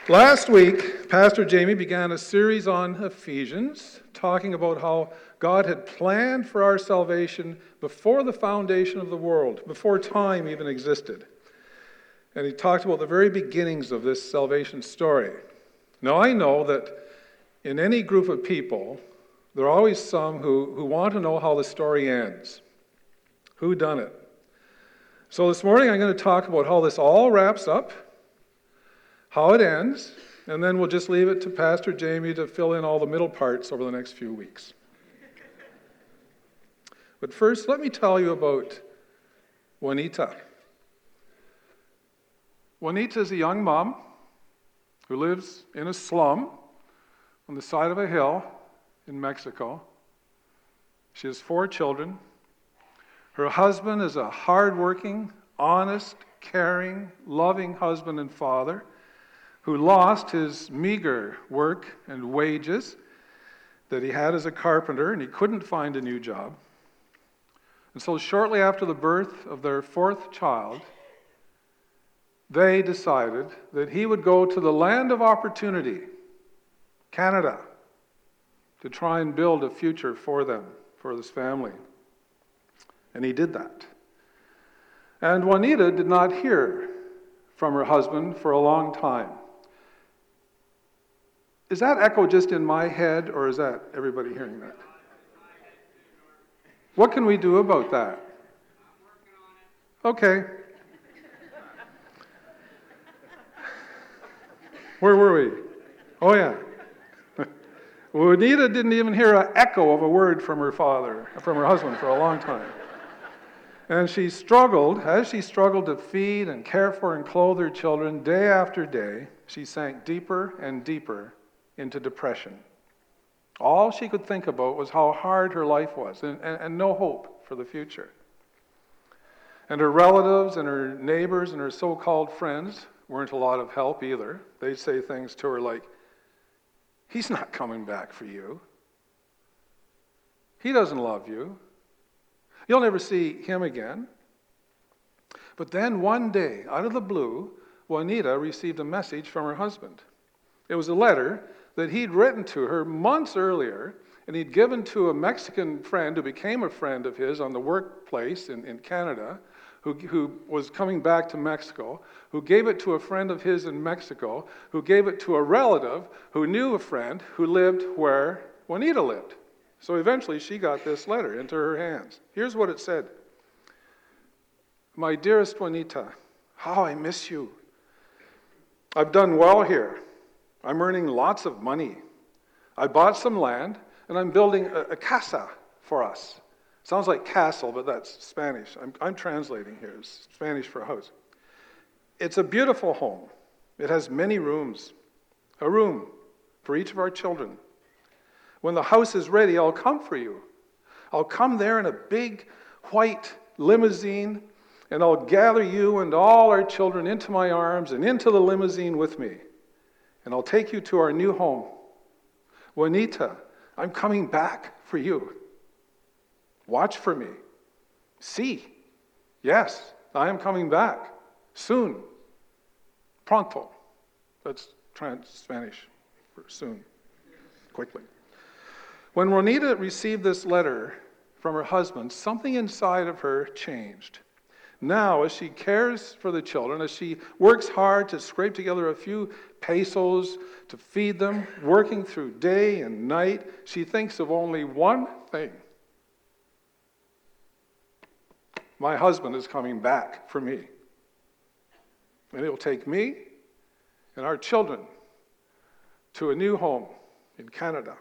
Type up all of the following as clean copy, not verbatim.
Last week, Pastor Jamie began a series on Ephesians, talking about how God had planned for our salvation before the foundation of the world, before time even existed. And he talked about the very beginnings of this salvation story. Now, I know that in any group of people, there are always some who want to know how the story ends. Who done it? So this morning, I'm going to talk about how this all wraps up, how it ends, and then we'll just leave it to Pastor Jamie to fill in all the middle parts over the next few weeks. But first, let me tell you about Juanita. Juanita is a young mom who lives in a slum on the side of a hill in Mexico. She has 4 children. Her husband is a hardworking, honest, caring, loving husband and father who lost his meager work and wages that he had as a carpenter, and he couldn't find a new job. And so shortly after the birth of their 4th child, they decided that he would go to the land of opportunity, Canada, to try and build a future for them, for this family. And he did that. And Juanita did not hear from her husband for a long time. Is that echo just in my head, or is that everybody hearing that? What can we do about that? Okay. Where were we? Oh, yeah. Juanita didn't even hear an echo of a word from her husband for a long time. And she struggled, as she struggled to feed and care for and clothe her children day after day, she sank deeper and deeper into depression. All she could think about was how hard her life was and no hope for the future. And her relatives and her neighbors and her so-called friends weren't a lot of help either. They'd say things to her like, "He's not coming back for you. He doesn't love you. You'll never see him again." But then one day, out of the blue, Juanita received a message from her husband. It was a letter that he'd written to her months earlier, and he'd given to a Mexican friend who became a friend of his on the workplace in Canada, who was coming back to Mexico, who gave it to a friend of his in Mexico, who gave it to a relative who knew a friend who lived where Juanita lived. So eventually she got this letter into her hands. Here's what it said. "My dearest Juanita, how I miss you. I've done well here. I'm earning lots of money. I bought some land, and I'm building a casa for us." Sounds like castle, but that's Spanish. I'm translating here. It's Spanish for house. "It's a beautiful home. It has many rooms. A room for each of our children. When the house is ready, I'll come for you. I'll come there in a big white limousine, and I'll gather you and all our children into my arms and into the limousine with me. And I'll take you to our new home. Juanita, I'm coming back for you. Watch for me. See, yes, I am coming back. Soon. Pronto." That's Spanish for soon. Quickly. When Juanita received this letter from her husband, something inside of her changed. Now, as she cares for the children, as she works hard to scrape together a few pesos to feed them, working through day and night, she thinks of only one thing. My husband is coming back for me. And it will take me and our children to a new home in Canada.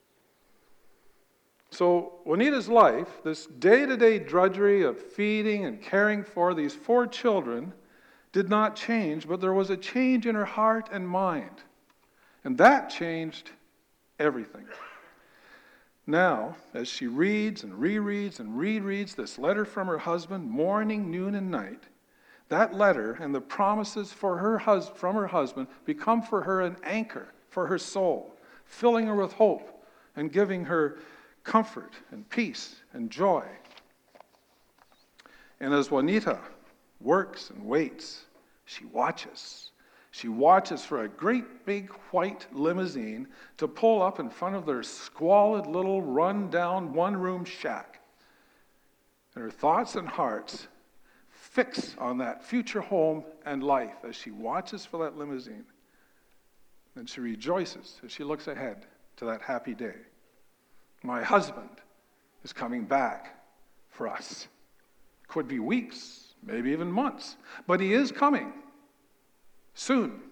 So Juanita's life, this day-to-day drudgery of feeding and caring for these 4 children, did not change, but there was a change in her heart and mind. And that changed everything. Now, as she reads and rereads and rereads this letter from her husband, morning, noon, and night, that letter and the promises from her husband become for her an anchor for her soul, filling her with hope and giving her comfort and peace and joy. And as Juanita works and waits, she watches She watches for a great big white limousine to pull up in front of their squalid little run-down one-room shack. And her thoughts and hearts fix on that future home and life as she watches for that limousine. And she rejoices as she looks ahead to that happy day. My husband is coming back for us. Could be weeks, maybe even months, but he is coming soon.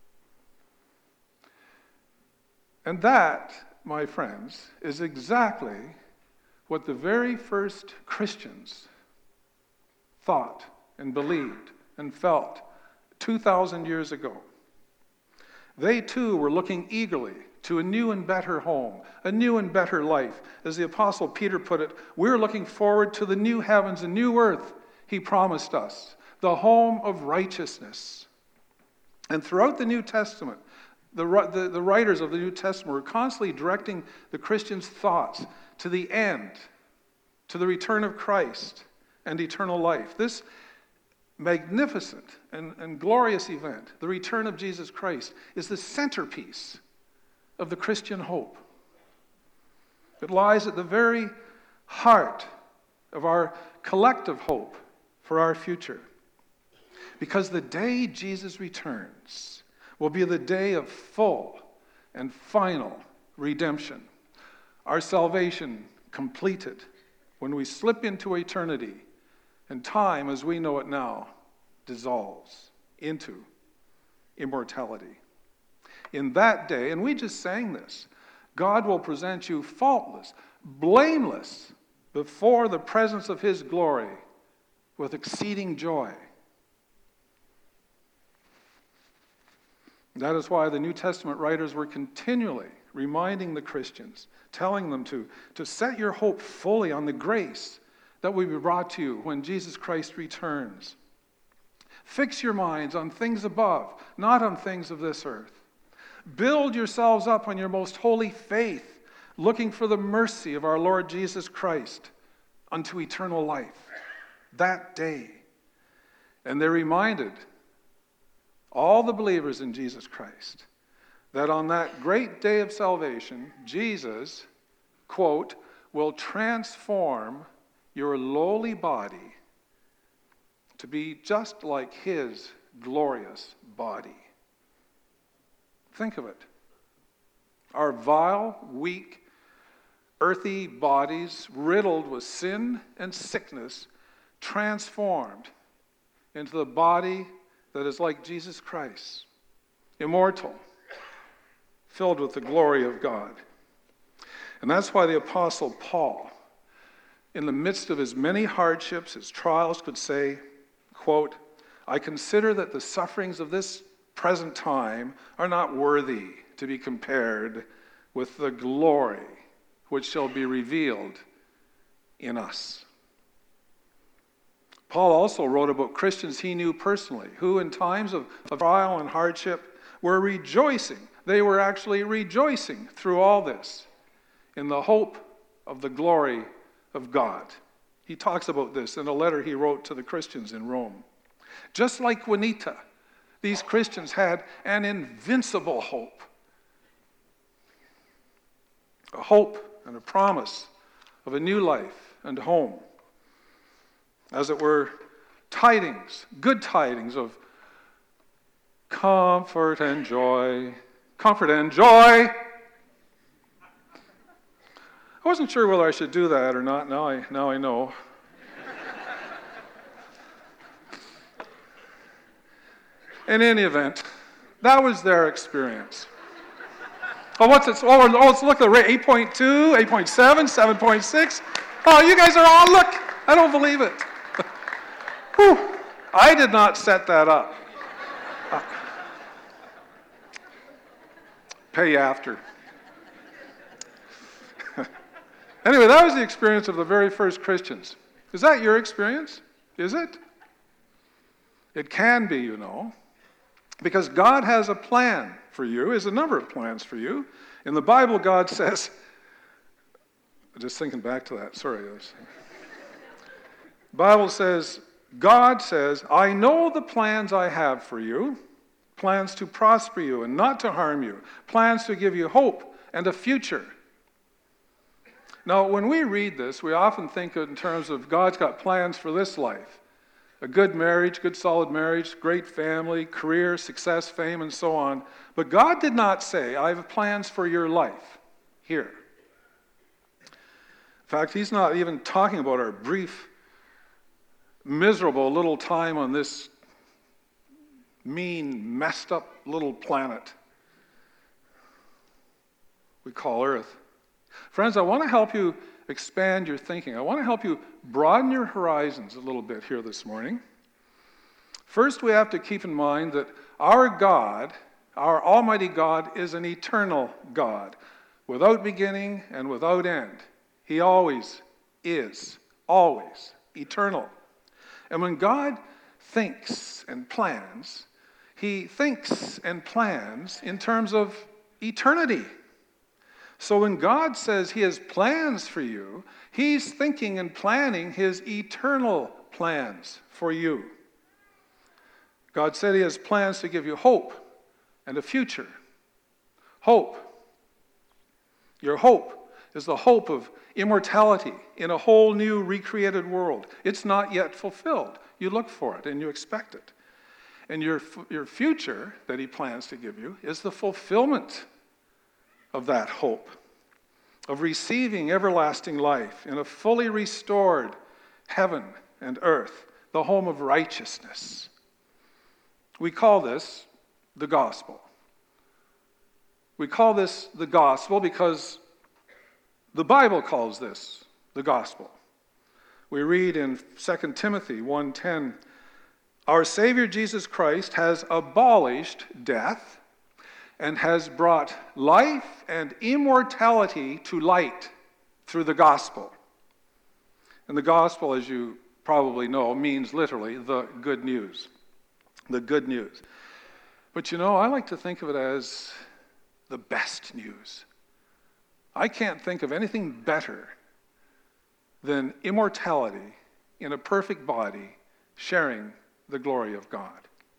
And that, my friends, is exactly what the very first Christians thought and believed and felt 2,000 years ago. They too were looking eagerly to a new and better home, a new and better life. As the Apostle Peter put it, we're looking forward to the new heavens and new earth he promised us, the home of righteousness. And throughout the New Testament, the writers of the New Testament were constantly directing the Christians' thoughts to the end, to the return of Christ and eternal life. This magnificent and glorious event, the return of Jesus Christ, is the centerpiece of the Christian hope. It lies at the very heart of our collective hope for our future. Because the day Jesus returns will be the day of full and final redemption. Our salvation completed when we slip into eternity and time as we know it now dissolves into immortality. In that day, and we just sang this, God will present you faultless, blameless before the presence of his glory with exceeding joy. That is why the New Testament writers were continually reminding the Christians, telling them to set your hope fully on the grace that will be brought to you when Jesus Christ returns. Fix your minds on things above, not on things of this earth. Build yourselves up on your most holy faith, looking for the mercy of our Lord Jesus Christ unto eternal life. That day. And they're reminded, all the believers in Jesus Christ, that on that great day of salvation, Jesus, quote, will transform your lowly body to be just like his glorious body. Think of it. Our vile, weak, earthy bodies, riddled with sin and sickness, transformed into the body that is like Jesus Christ, immortal, filled with the glory of God. And that's why the Apostle Paul, in the midst of his many hardships, his trials, could say, quote, I consider that the sufferings of this present time are not worthy to be compared with the glory which shall be revealed in us. Paul also wrote about Christians he knew personally, who in times of trial and hardship were rejoicing. They were actually rejoicing through all this in the hope of the glory of God. He talks about this in a letter he wrote to the Christians in Rome. Just like Juanita, these Christians had an invincible hope. A hope and a promise of a new life and home. As it were, tidings, good tidings of comfort and joy. Comfort and joy! I wasn't sure whether I should do that or not. Now I know. In any event, that was their experience. Oh, what's it? Oh, let's look at the rate. 8.2, 8.7, 7.6. Oh, you guys are all, look, I don't believe it. Whew. I did not set that up. Pay after. Anyway, that was the experience of the very first Christians. Is that your experience? Is it? It can be, you know. Because God has a plan for you. He has a number of plans for you. In the Bible, God says, just thinking back to that, sorry. The Bible says, God says, I know the plans I have for you, plans to prosper you and not to harm you, plans to give you hope and a future. Now, when we read this, we often think in terms of God's got plans for this life. A good marriage, good solid marriage, great family, career, success, fame, and so on. But God did not say, I have plans for your life here. In fact, he's not even talking about our brief, miserable little time on this mean, messed up little planet we call Earth. Friends, I want to help you expand your thinking. I want to help you broaden your horizons a little bit here this morning. First, we have to keep in mind that our God, our Almighty God, is an eternal God, without beginning and without end. He always is, always eternal. And when God thinks and plans, he thinks and plans in terms of eternity. So when God says he has plans for you, he's thinking and planning his eternal plans for you. God said he has plans to give you hope and a future. Hope. Your hope is the hope of immortality in a whole new recreated world. It's not yet fulfilled. You look for it and you expect it. And your future that he plans to give you is the fulfillment of that hope, of receiving everlasting life in a fully restored heaven and earth, the home of righteousness. We call this the gospel. We call this the gospel because the Bible calls this the gospel. We read in 2 Timothy 1:10, our Savior Jesus Christ has abolished death and has brought life and immortality to light through the gospel. And the gospel, as you probably know, means literally the good news. The good news. But I like to think of it as the best news. I can't think of anything better than immortality in a perfect body sharing the glory of God.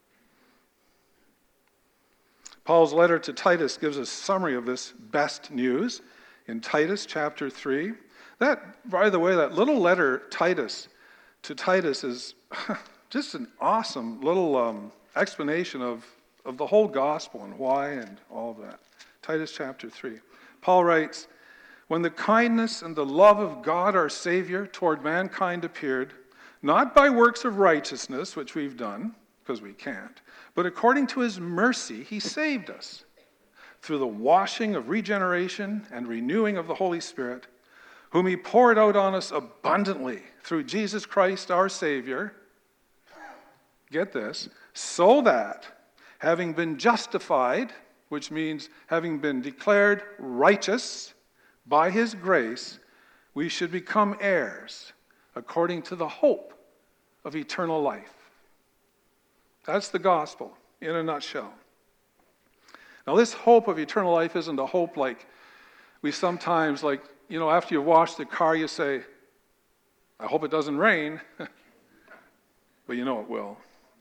Paul's letter to Titus gives a summary of this best news in Titus chapter 3. That, by the way, that little letter to Titus is just an awesome little explanation of the whole gospel and why and all of that. Titus chapter 3. Paul writes, when the kindness and the love of God our Savior toward mankind appeared, not by works of righteousness, which we've done, because we can't, but according to his mercy, he saved us through the washing of regeneration and renewing of the Holy Spirit, whom he poured out on us abundantly through Jesus Christ our Savior. Get this, so that having been justified, which means having been declared righteous by his grace, we should become heirs according to the hope of eternal life. That's the gospel in a nutshell. Now, this hope of eternal life isn't a hope like we sometimes, after you wash the car, you say, I hope it doesn't rain. But it will.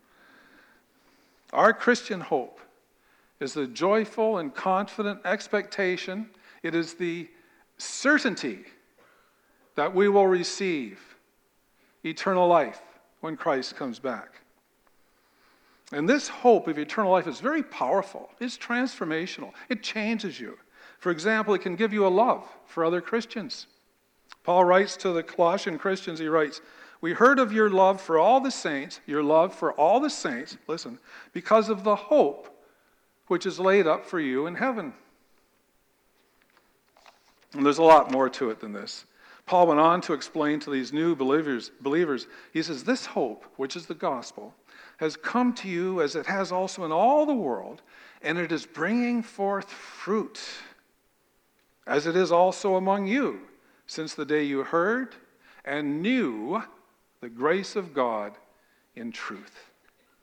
Our Christian hope is the joyful and confident expectation. It is the certainty that we will receive eternal life when Christ comes back. And this hope of eternal life is very powerful. It's transformational. It changes you. For example, it can give you a love for other Christians. Paul writes to the Colossian Christians, he writes, we heard of your love for all the saints, listen, because of the hope which is laid up for you in heaven. And there's a lot more to it than this. Paul went on to explain to these new believers, he says, this hope, which is the gospel, has come to you as it has also in all the world, and it is bringing forth fruit, as it is also among you, since the day you heard and knew the grace of God in truth.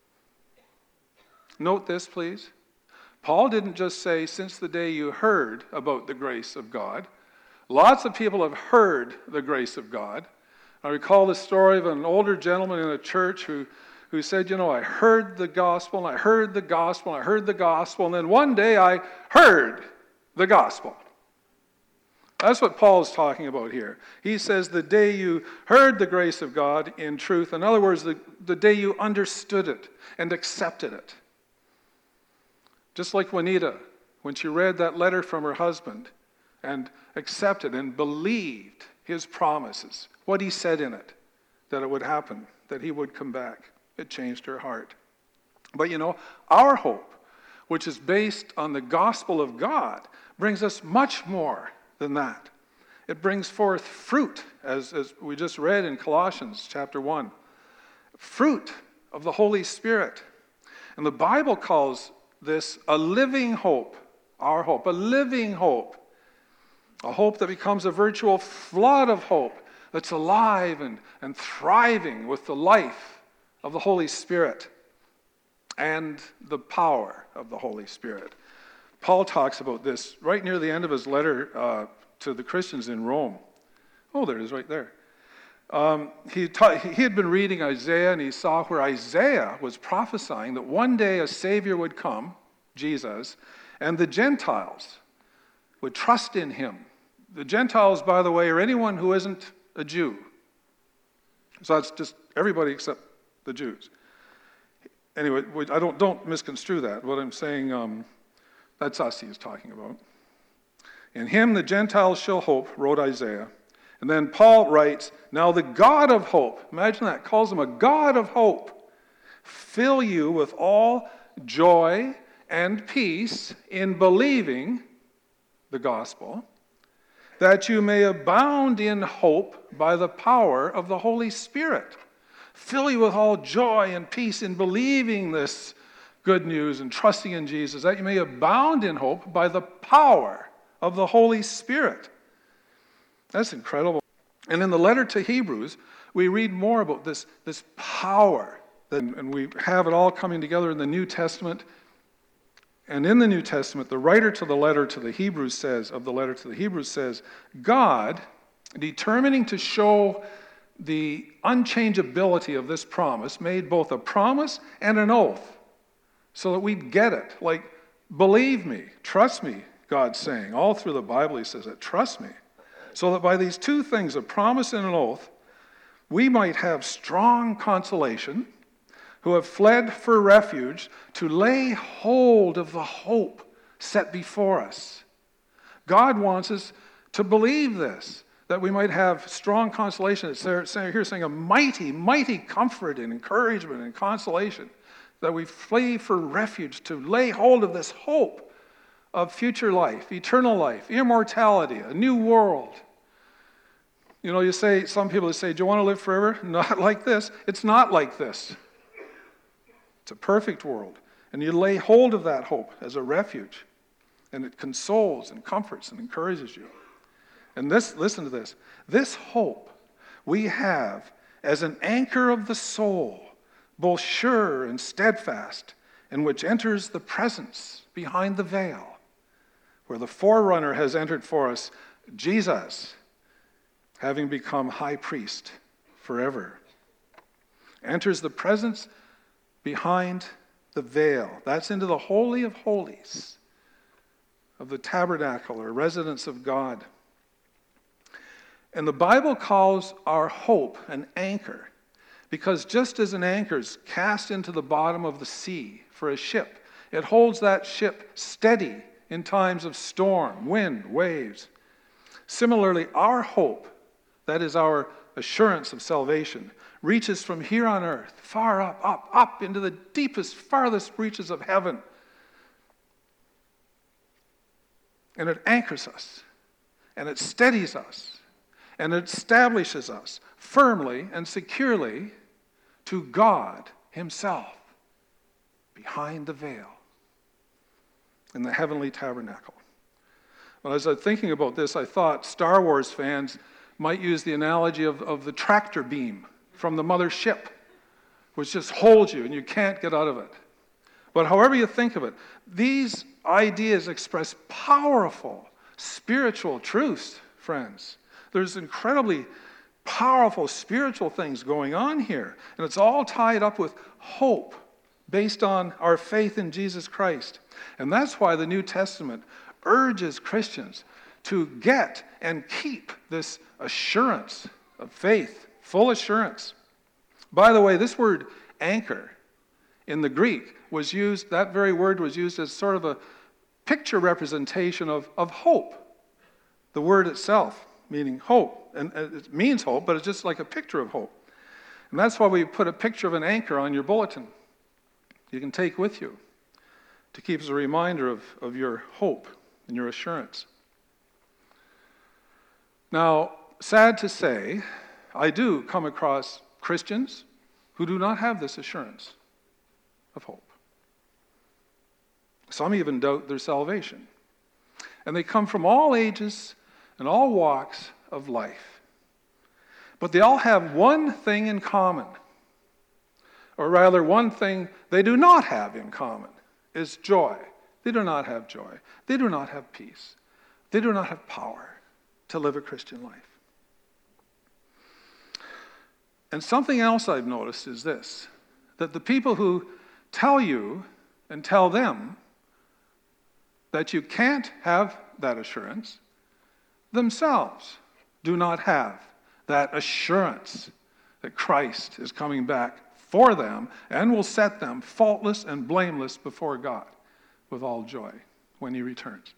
Note this, please. Paul didn't just say, since the day you heard about the grace of God. Lots of people have heard the grace of God. I recall the story of an older gentleman in a church who who said, I heard the gospel, and I heard the gospel, and I heard the gospel, and then one day I heard the gospel. That's what Paul's talking about here. He says the day you heard the grace of God in truth, in other words, the day you understood it and accepted it. Just like Juanita, when she read that letter from her husband and accepted and believed his promises, what he said in it, that it would happen, that he would come back. It changed her heart. But our hope, which is based on the gospel of God, brings us much more than that. It brings forth fruit, as we just read in Colossians chapter 1. Fruit of the Holy Spirit. And the Bible calls this a living hope, our hope, a living hope. A hope that becomes a virtual flood of hope that's alive and thriving with the life of the Holy Spirit and the power of the Holy Spirit. Paul talks about this right near the end of his letter to the Christians in Rome. Oh, there it is right there. He had been reading Isaiah, and he saw where Isaiah was prophesying that one day a Savior would come, Jesus, and the Gentiles would trust in him. The Gentiles, by the way, are anyone who isn't a Jew. So that's just everybody except the Jews. Anyway, don't misconstrue that. What I'm saying, that's us he's talking about. In him the Gentiles shall hope, wrote Isaiah. And then Paul writes, now the God of hope, imagine that, calls him a God of hope, fill you with all joy and peace in believing the gospel, that you may abound in hope by the power of the Holy Spirit. Fill you with all joy and peace in believing this good news and trusting in Jesus, that you may abound in hope by the power of the Holy Spirit. That's incredible. And in the letter to Hebrews, we read more about this power, and we have it all coming together in the New Testament. And in the New Testament, the writer to the letter to the Hebrews says, God, determining to show the unchangeability of this promise, made both a promise and an oath so that we'd get it. Like, believe me, trust me, God's saying. All through the Bible he says that, trust me. So that by these two things, a promise and an oath, we might have strong consolation, who have fled for refuge, to lay hold of the hope set before us. God wants us to believe this, that we might have strong consolation. It's here saying a mighty, mighty comfort and encouragement and consolation, that we flee for refuge, to lay hold of this hope of future life, eternal life, immortality, a new world. Some people say, do you want to live forever? Not like this. It's not like this. It's a perfect world. And you lay hold of that hope as a refuge. And it consoles and comforts and encourages you. And listen to this. This hope we have as an anchor of the soul, both sure and steadfast, in which enters the presence behind the veil, where the forerunner has entered for us, Jesus, having become high priest forever. Enters the presence behind the veil. That's into the Holy of Holies of the tabernacle or residence of God. And the Bible calls our hope an anchor, because just as an anchor is cast into the bottom of the sea for a ship, it holds that ship steady in times of storm, wind, waves. Similarly, our hope, that is our assurance of salvation, reaches from here on earth, far up into the deepest, farthest reaches of heaven. And it anchors us, and it steadies us, and it establishes us firmly and securely to God himself behind the veil in the heavenly tabernacle. Well, as I was thinking about this, I thought Star Wars fans might use the analogy of the tractor beam from the mother ship, which just holds you and you can't get out of it. But however you think of it, these ideas express powerful spiritual truths, friends. There's incredibly powerful spiritual things going on here. And it's all tied up with hope based on our faith in Jesus Christ. And that's why the New Testament urges Christians to get and keep this assurance of faith, full assurance. By the way, this word anchor in the Greek was used, that very word was used as sort of a picture representation of hope. The word itself meaning hope. And it means hope, but it's just like a picture of hope. And that's why we put a picture of an anchor on your bulletin. You can take with you to keep as a reminder of your hope and your assurance. Now, sad to say, I do come across Christians who do not have this assurance of hope. Some even doubt their salvation. And they come from all ages and all walks of life. But they all have one thing in common. Or rather, one thing they do not have in common is joy. They do not have joy. They do not have peace. They do not have power to live a Christian life. And something else I've noticed is this, that the people who tell you and tell them that you can't have that assurance themselves do not have that assurance that Christ is coming back for them and will set them faultless and blameless before God with all joy when he returns.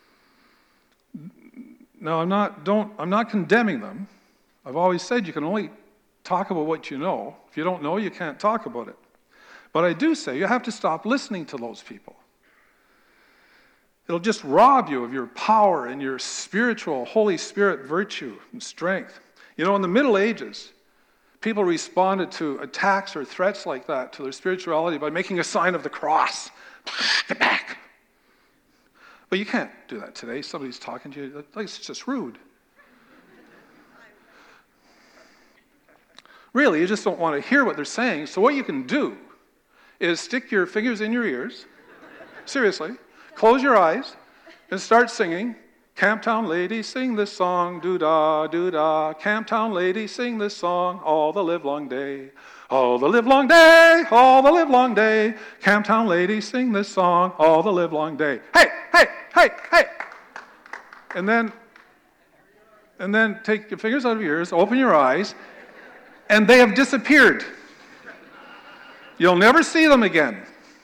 Now, I'm not condemning them. I've always said you can only talk about what you know. If you don't know, you can't talk about it. But I do say you have to stop listening to those people. It'll just rob you of your power and your spiritual, Holy Spirit virtue and strength. You know, in the Middle Ages, people responded to attacks or threats like that to their spirituality by making a sign of the cross. Get back. But you can't do that today. Somebody's talking to you. It's just rude. Really, you just don't want to hear what they're saying. So what you can do is stick your fingers in your ears. Seriously. Close your eyes and start singing. Camptown ladies, sing this song, doo-dah, doo-dah. Camptown ladies, sing this song all the livelong day. All the livelong day, all the livelong day. Camptown ladies, sing this song all the livelong day. Hey, hey, hey, hey. And then take your fingers out of your ears, open your eyes, and they have disappeared. You'll never see them again.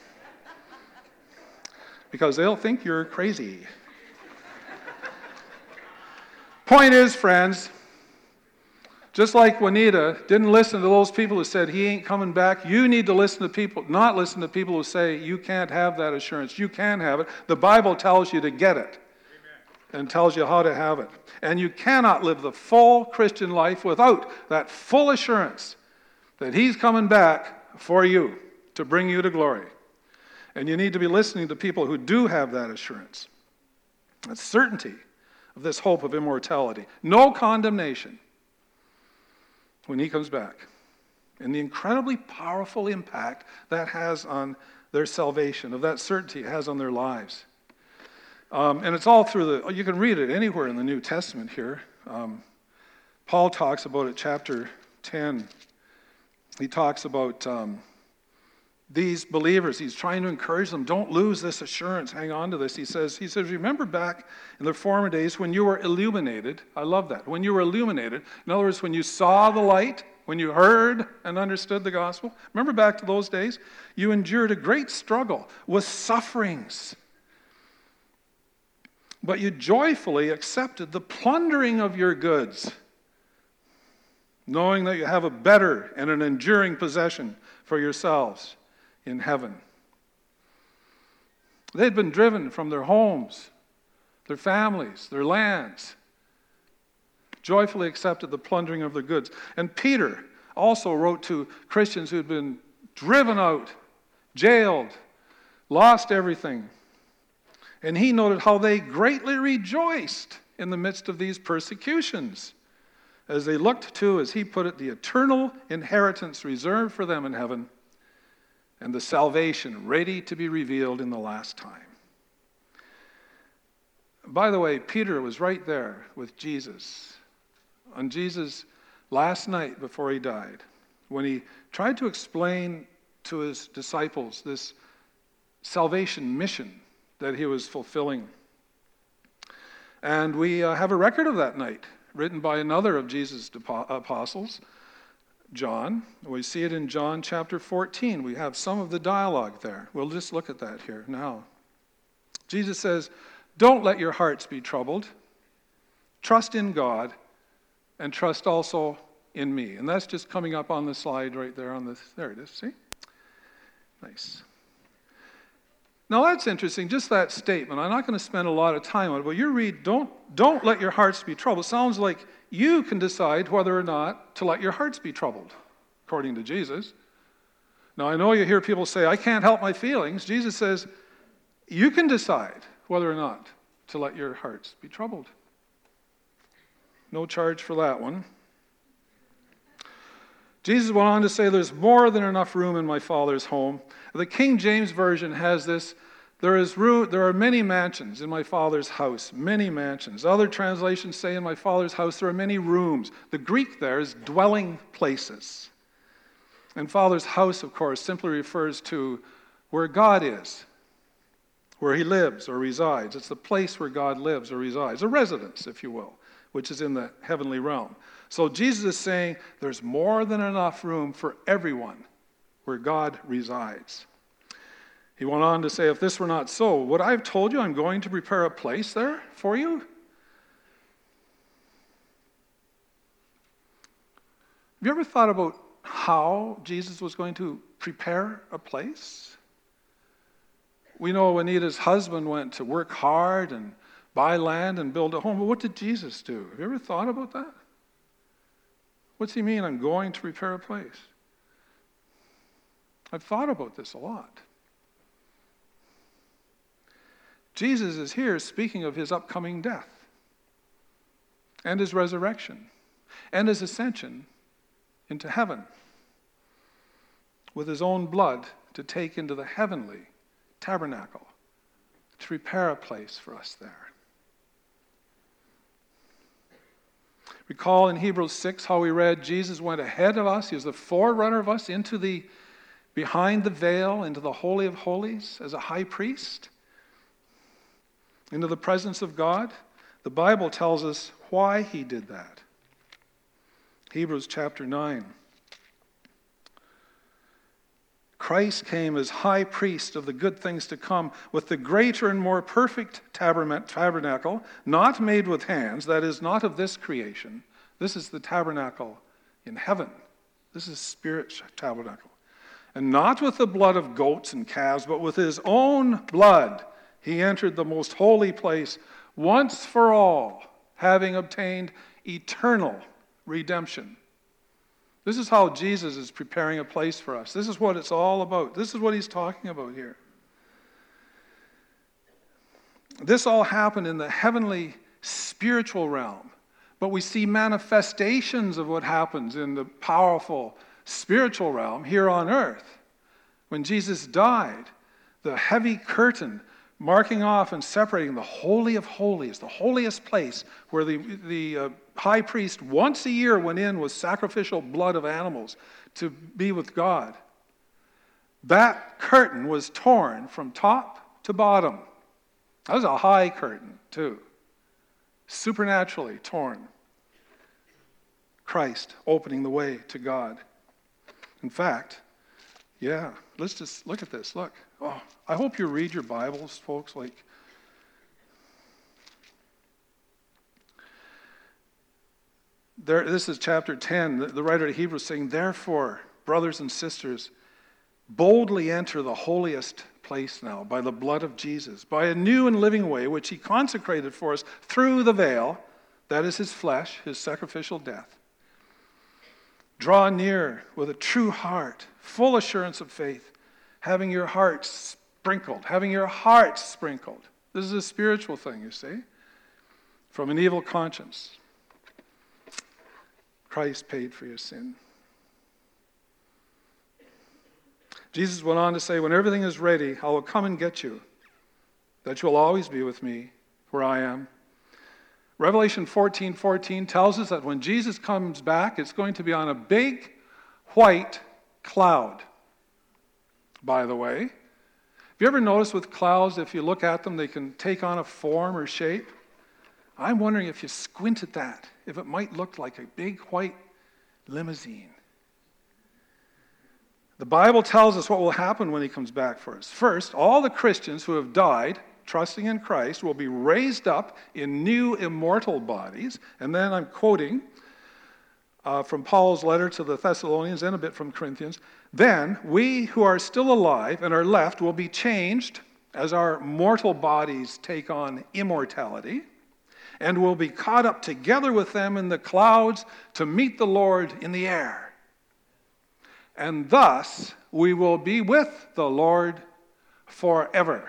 Because they'll think you're crazy. Point is, friends, just like Juanita didn't listen to those people who said he ain't coming back, you need to not listen to people who say you can't have that assurance. You can have it. The Bible tells you to get it. Amen. And tells you how to have it. And you cannot live the full Christian life without that full assurance that he's coming back for you to bring you to glory. And you need to be listening to people who do have that assurance. That certainty of this hope of immortality. No condemnation when he comes back. And the incredibly powerful impact that has on their salvation, of that certainty it has on their lives. And it's all through you can read it anywhere in the New Testament here. Paul talks about it, chapter 10. He talks about these believers. He's trying to encourage them, don't lose this assurance, hang on to this. He says, remember back in the former days when you were illuminated. I love that. When you were illuminated, in other words, when you saw the light, when you heard and understood the gospel, remember back to those days, you endured a great struggle with sufferings. But you joyfully accepted the plundering of your goods, knowing that you have a better and an enduring possession for yourselves in heaven. They'd been driven from their homes, their families, their lands, joyfully accepted the plundering of their goods. And Peter also wrote to Christians who'd been driven out, jailed, lost everything. And he noted how they greatly rejoiced in the midst of these persecutions as they looked to, as he put it, the eternal inheritance reserved for them in heaven and the salvation ready to be revealed in the last time. By the way, Peter was right there with Jesus on Jesus' last night before he died, when he tried to explain to his disciples this salvation mission that he was fulfilling. And we have a record of that night, written by another of Jesus' apostles, John. We see it in John chapter 14. We have some of the dialogue there. We'll just look at that here now. Jesus says, "Don't let your hearts be troubled. Trust in God and trust also in me." And that's just coming up on the slide right there there it is, see? Nice. Now that's interesting, just that statement. I'm not going to spend a lot of time on it, but you read, don't let your hearts be troubled. It sounds like you can decide whether or not to let your hearts be troubled, according to Jesus. Now I know you hear people say, I can't help my feelings. Jesus says, you can decide whether or not to let your hearts be troubled. No charge for that one. Jesus went on to say, there's more than enough room in my Father's home. The King James Version has this, there are many mansions in my Father's house, many mansions. Other translations say in my Father's house there are many rooms. The Greek there is dwelling places. And Father's house, of course, simply refers to where God is, where he lives or resides. It's the place where God lives or resides, a residence, if you will, which is in the heavenly realm. So Jesus is saying there's more than enough room for everyone where God resides. He went on to say, if this were not so, would I have told you I'm going to prepare a place there for you? Have you ever thought about how Jesus was going to prepare a place? We know Anita's husband went to work hard and buy land and build a home, but what did Jesus do? Have you ever thought about that? What's he mean, I'm going to prepare a place? I've thought about this a lot. Jesus is here speaking of his upcoming death and his resurrection and his ascension into heaven with his own blood to take into the heavenly tabernacle to prepare a place for us there. Recall in Hebrews 6 how we read Jesus went ahead of us. He was the forerunner of us behind the veil, into the Holy of Holies as a high priest, into the presence of God. The Bible tells us why he did that. Hebrews chapter 9. Christ came as high priest of the good things to come with the greater and more perfect tabernacle, not made with hands, that is, not of this creation. This is the tabernacle in heaven. This is spirit tabernacle. And not with the blood of goats and calves, but with his own blood he entered the most holy place once for all, having obtained eternal redemption. This is how Jesus is preparing a place for us. This is what it's all about. This is what he's talking about here. This all happened in the heavenly spiritual realm, but we see manifestations of what happens in the powerful spiritual realm here on earth. When Jesus died, the heavy curtain marking off and separating the Holy of Holies, the holiest place where the high priest once a year went in with sacrificial blood of animals to be with God. That curtain was torn from top to bottom. That was a high curtain, too. Supernaturally torn. Christ opening the way to God. In fact, let's just look at this. Look. Oh, I hope you read your Bibles, folks. This is chapter 10. The writer of Hebrews saying, therefore, brothers and sisters, boldly enter the holiest place now by the blood of Jesus, by a new and living way which he consecrated for us through the veil, that is his flesh, his sacrificial death. Draw near with a true heart, full assurance of faith, having your hearts sprinkled. This is a spiritual thing, you see. From an evil conscience. Christ paid for your sin. Jesus went on to say, when everything is ready, I will come and get you, that you will always be with me where I am. Revelation 14:14 tells us that when Jesus comes back, it's going to be on a big white cloud. By the way, have you ever noticed with clouds, if you look at them, they can take on a form or shape? I'm wondering if you squint at that, if it might look like a big white limousine. The Bible tells us what will happen when he comes back for us. First, all the Christians who have died trusting in Christ will be raised up in new immortal bodies. And then I'm quoting from Paul's letter to the Thessalonians and a bit from Corinthians. Then we who are still alive and are left will be changed as our mortal bodies take on immortality, and will be caught up together with them in the clouds to meet the Lord in the air. And thus we will be with the Lord forever.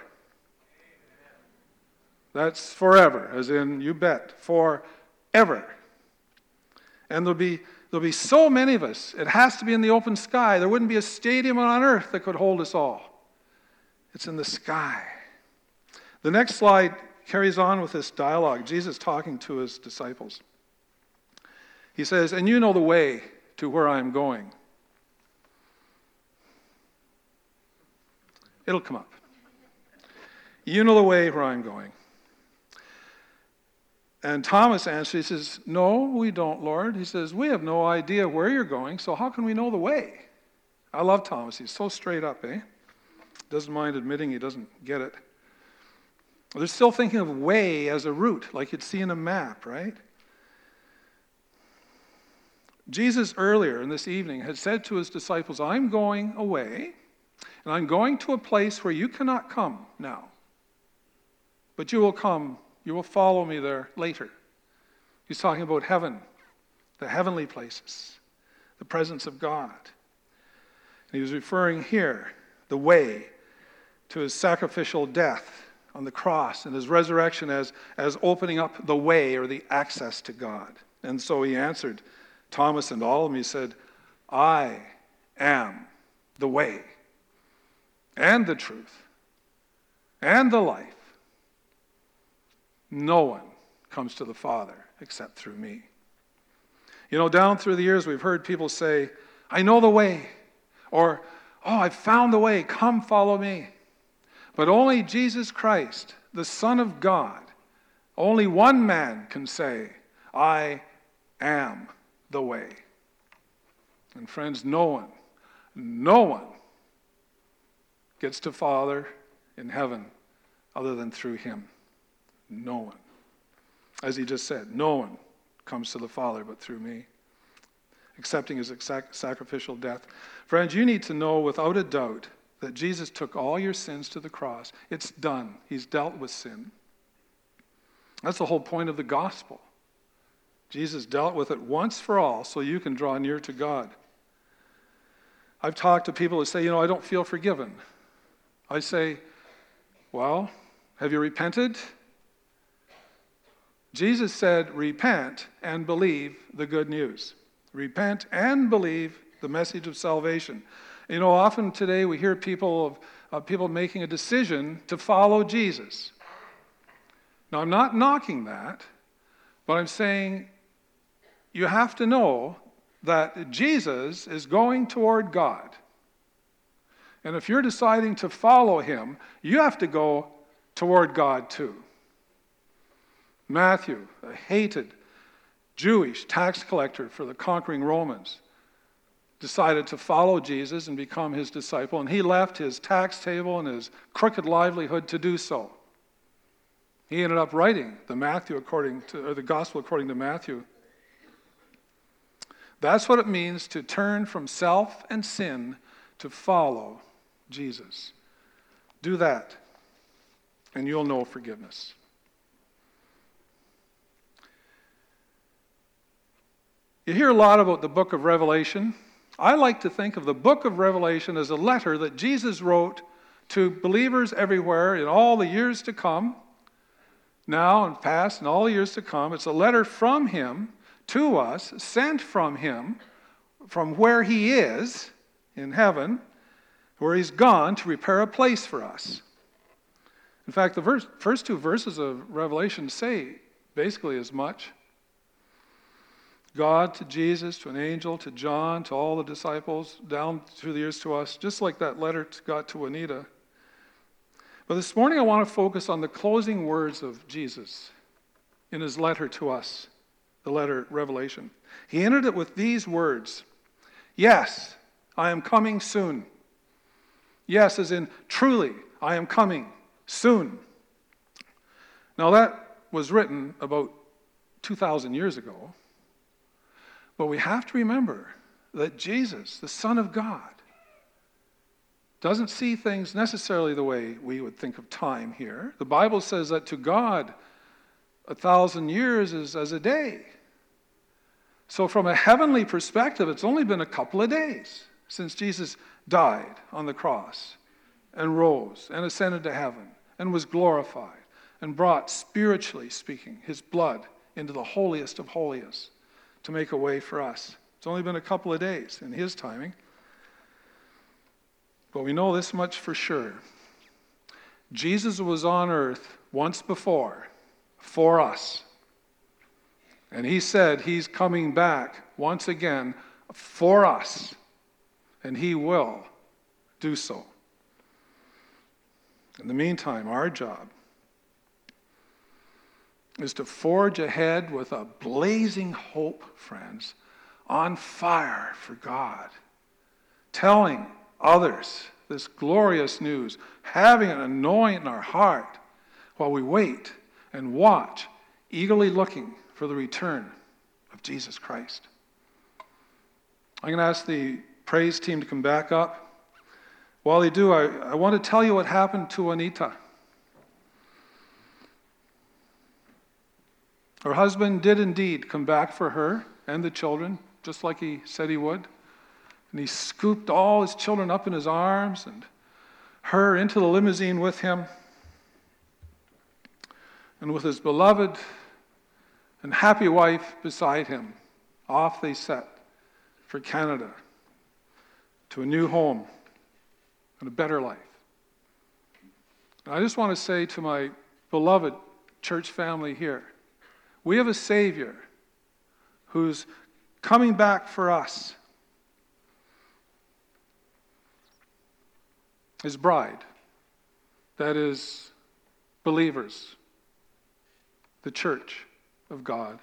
That's forever, as in you bet, forever. And there'll be so many of us, it has to be in the open sky. There wouldn't be a stadium on earth that could hold us all. It's in the sky. The next slide carries on with this dialogue. Jesus talking to his disciples. He says, and you know the way to where I am going. It'll come up. You know the way where I'm going. And Thomas answers, he says, no, we don't, Lord. He says, we have no idea where you're going, so how can we know the way? I love Thomas. He's so straight up, eh? Doesn't mind admitting he doesn't get it. They're still thinking of way as a route, like you'd see in a map, right? Jesus earlier in this evening had said to his disciples, I'm going away, and I'm going to a place where you cannot come now. But you will come. You will follow me there later. He's talking about heaven, the heavenly places, the presence of God. And he was referring here, the way, to his sacrificial death on the cross and his resurrection as opening up the way or the access to God. And so he answered Thomas and all of them. He said, I am the way and the truth and the life. No one comes to the Father except through me. You know, down through the years, we've heard people say, I know the way. Or, oh, I've found the way. Come follow me. But only Jesus Christ, the Son of God, only one man can say, I am the way. And friends, no one gets to Father in heaven other than through him. No one. As he just said, no one comes to the Father but through me, accepting his sacrificial death. Friends, you need to know without a doubt that Jesus took all your sins to the cross. It's done. He's dealt with sin. That's the whole point of the gospel. Jesus dealt with it once for all so you can draw near to God. I've talked to people who say, I don't feel forgiven. I say, well, have you repented? Jesus said, repent and believe the good news. Repent and believe the message of salvation. Often today we hear people making a decision to follow Jesus. Now, I'm not knocking that, but I'm saying you have to know that Jesus is going toward God. And if you're deciding to follow him, you have to go toward God too. Matthew, a hated Jewish tax collector for the conquering Romans, decided to follow Jesus and become his disciple, and he left his tax table and his crooked livelihood to do so. He ended up writing the gospel according to Matthew. That's what it means to turn from self and sin to follow Jesus. Do that, and you'll know forgiveness. You hear a lot about the book of Revelation. I like to think of the book of Revelation as a letter that Jesus wrote to believers everywhere in all the years to come, now and past and all the years to come. It's a letter from him to us, sent from him, from where he is in heaven, where he's gone to prepare a place for us. In fact, the first two verses of Revelation say basically as much. God to Jesus, to an angel, to John, to all the disciples, down through the years to us, just like that letter got to Anita. But this morning I want to focus on the closing words of Jesus in his letter to us, the letter Revelation. He ended it with these words, "Yes, I am coming soon." Yes, as in truly, I am coming soon. Now that was written about 2,000 years ago. But we have to remember that Jesus, the Son of God, doesn't see things necessarily the way we would think of time here. The Bible says that to God, 1,000 years is as a day. So from a heavenly perspective, it's only been a couple of days since Jesus died on the cross and rose and ascended to heaven and was glorified and brought, spiritually speaking, his blood into the holiest of holiest to make a way for us. It's only been a couple of days in his timing. But we know this much for sure. Jesus was on earth once before for us. And he said he's coming back once again for us. And he will do so. In the meantime, our job is to forge ahead with a blazing hope, friends, on fire for God, telling others this glorious news, having it gnawing in our heart while we wait and watch, eagerly looking for the return of Jesus Christ. I'm going to ask the praise team to come back up. While they do, I want to tell you what happened to Anita. Her husband did indeed come back for her and the children, just like he said he would. And he scooped all his children up in his arms and her into the limousine with him. And with his beloved and happy wife beside him, off they set for Canada, to a new home and a better life. And I just want to say to my beloved church family here, we have a Savior who's coming back for us. His bride, that is, believers, the church of God.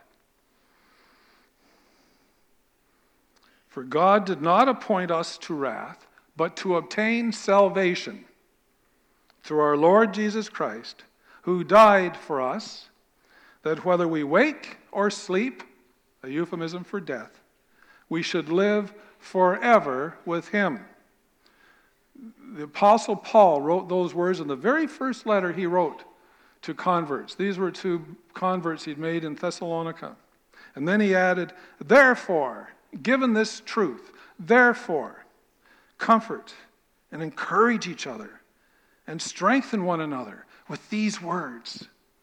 For God did not appoint us to wrath, but to obtain salvation through our Lord Jesus Christ, who died for us, that whether we wake or sleep, a euphemism for death, we should live forever with him. The Apostle Paul wrote those words in the very first letter he wrote to converts. These were to converts he'd made in Thessalonica. And then he added, therefore, given this truth, therefore, comfort and encourage each other and strengthen one another with these words.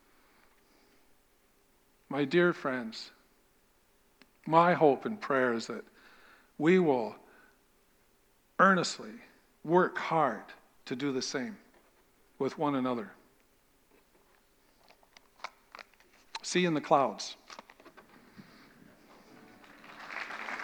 My dear friends, my hope and prayer is that we will earnestly work hard to do the same with one another. See you in the clouds.